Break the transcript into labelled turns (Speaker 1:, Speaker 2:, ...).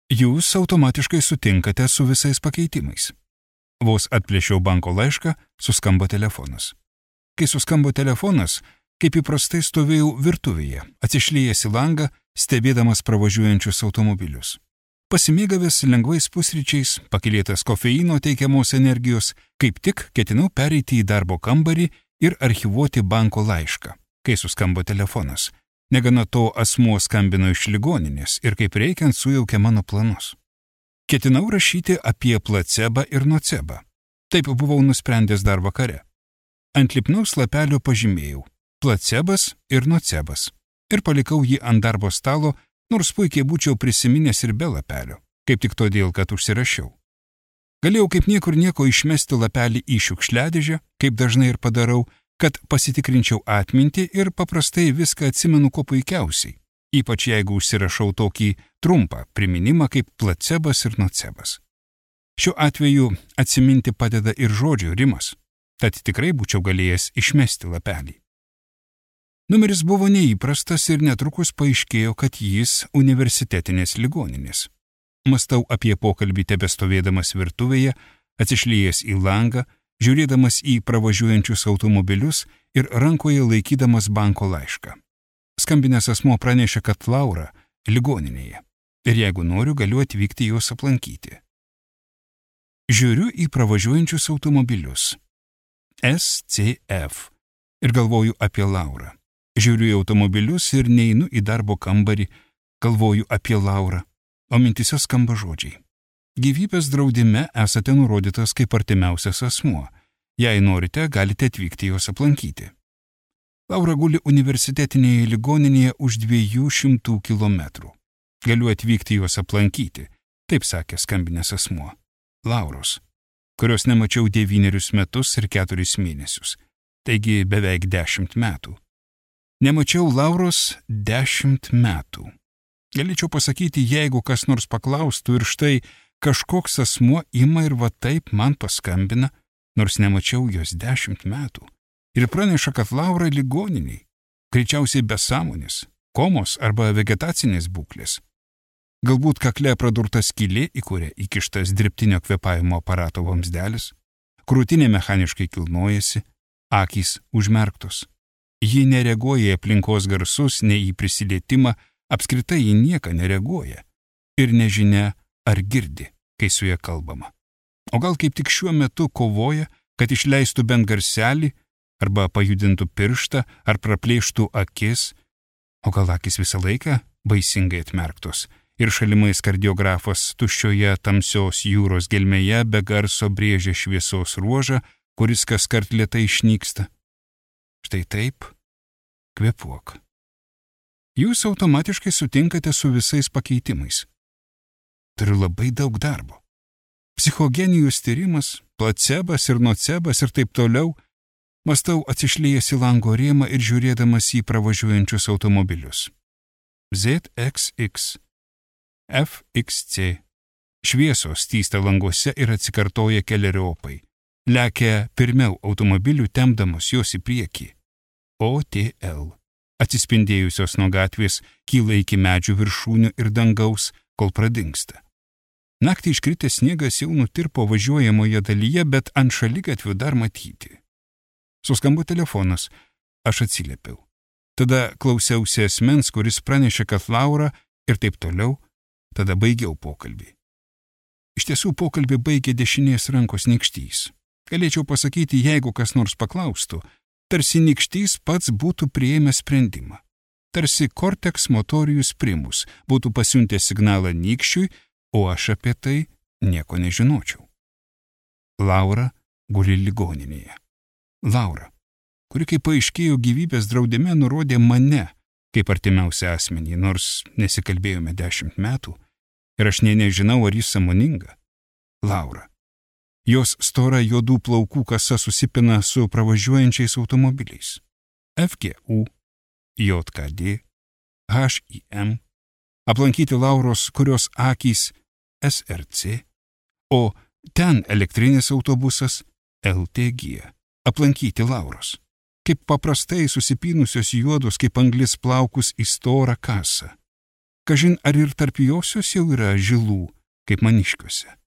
Speaker 1: Jūs automatiškai sutinkate su visais pakeitimais. Vos atplėšiau banko laišką, suskambo telefonas. Kai suskambo telefonas, kaip įprastai stovėjau virtuvėje, atsišlijęs į langą, stebėdamas pravažiuojančius automobilius. Pasimėgavęs lengvais pusryčiais, pakylėtas kofeino teikiamos energijos, kaip tik ketinau pereiti į darbo kambarį ir archyvuoti banko laišką, kai suskambo telefonas. Negana to, asmuo skambino iš ligoninės ir kaip reikiant sujaukė mano planus. Ketinau rašyti apie placebą ir nocebą. Taip buvau nusprendęs dar vakare. Ant lipnaus lapelio pažymėjau placebas ir nocebas ir palikau jį ant darbo stalo, nors puikiai būčiau prisiminęs ir be lapelio, kaip tik todėl, kad užsirašiau. Galėjau kaip niekur nieko išmesti lapelį į šiukšliadėžę, kaip dažnai ir padarau, kad pasitikrinčiau atmintį ir paprastai viską atsimenu kuo puikiausiai, ypač jeigu užsirašau tokį trumpą priminimą kaip placebas ir nocebas. Šiuo atveju atsiminti padeda ir žodžio rimas, tad tikrai būčiau galėjęs išmesti lapelį. Numeris buvo neįprastas ir netrukus paaiškėjo, kad jis universitetinės ligoninės. Mąstau apie pokalbį tebestovėdamas virtuvėje, atsišlijęs į langą, žiūrėdamas į pravažiuojančius automobilius ir rankoje laikydamas banko laišką. Skambinęs asmuo pranešė, kad Laura ligoninėje ir jeigu noriu, galiu atvykti jos aplankyti. Žiūriu į pravažiuojančius automobilius. SCF. Ir galvoju apie Laurą. Žiūriu į automobilius ir neinu į darbo kambarį, galvoju apie Laurą, o mintise skamba žodžiai. Gyvybės draudime esate nurodytas kaip artimiausias asmuo. Jei norite, galite atvykti jos aplankyti. Laura guli universitetinėje ligoninėje už 200 kilometrų. Galiu atvykti jos aplankyti, taip sakė skambinęs asmuo. Lauros, kurios nemačiau 9 metus ir 4 mėnesius, taigi beveik 10 metų. Nemačiau Lauros 10 metų. Galėčiau pasakyti, jeigu kas nors paklaustų ir štai kažkoks asmuo ima ir va taip man paskambina, nors nemačiau jos 10 metų, ir praneša, kad Laura ligoniniai, greičiausiai be sąmonės, komos arba vegetacinės būklės. Galbūt kakle pradurta skylė, į kurią įkištas dirbtinio kvėpavimo aparato vamzdelis, krūtinė mechaniškai kilnojasi, akys užmerktos. Ji nereaguoja į aplinkos garsus, nei į prisilietimą, apskritai į nieką nereaguoja ir nežinia, ar girdi, kai su ja kalbama. O gal kaip tik šiuo metu kovoja, kad išleistų bent garselį, arba pajudintų pirštą, ar praplėštų akis, o gal akis visą laiką baisingai atmerktos, ir šalimais kardiografas tuščioje tamsios jūros gelmėje be garso brėžia šviesos ruožą, kuris kaskart lėtai išnyksta. Štai taip, kvėpuok. Jūs automatiškai sutinkate su visais pakeitimais. Turiu labai daug darbo. Psichogenijos tyrimas, placebas ir nocebas ir taip toliau, mąstau atsišlijęs į lango rėmą ir žiūrėdamas į pravažiuojančius automobilius. ZXX, FXC. Šviesos tysta languose ir atsikartoja keleriopai. Lekia pirmiau automobilių tempdamos jos į priekį. OTL. Atsispindėjusios nuo gatvės kyla iki medžių viršūnių ir dangaus, kol pradingsta. Naktį iškritęs sniegas jau nutirpo važiuojamoje dalyje, bet ant šaligatvių dar matyti. Suskambo telefonas, aš atsiliepiau. Tada klausiausi asmens, kuris pranešė, kad Laura ir taip toliau, tada baigiau pokalbį. Iš tiesų pokalbį baigė dešinės rankos nykštys. Galėčiau pasakyti, jeigu kas nors paklaustų, tarsi nykštys pats būtų priėmęs sprendimą. Tarsi cortex motorius primus būtų pasiuntęs signalą nykščiui, o aš apie tai nieko nežinočiau. Laura guli ligoninėje. Laura, kuri kaip paaiškėjo gyvybės draudime nurodė mane kaip artimiausią asmenį, nors nesikalbėjome 10 metų ir aš nežinau, ar jis sąmoninga. Laura. Jos stora juodų plaukų kasa susipina su pravažiuojančiais automobiliais. FGU, JKD, HIM, aplankyti Lauros, kurios akys SRC, o ten elektrinis autobusas LTG, aplankyti Lauros, kaip paprastai susipynusios juodos kaip anglis plaukus į storą kasą. Kažin ar ir tarp josios jau yra žilų, kaip maniškiuose.